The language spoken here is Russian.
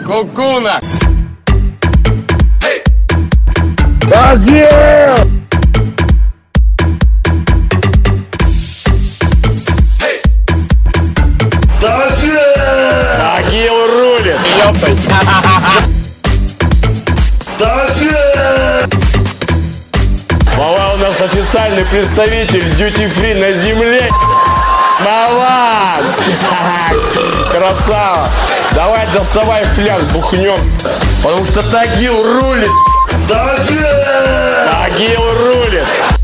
Кукуна! Тагил! Тагил рулит! Ёптай! Вова у нас официальный представитель дьюти-фри на земле. Вова! Красава! Давай доставай фляг, бухнем. Потому что Тагил рулит! Тагил рулит!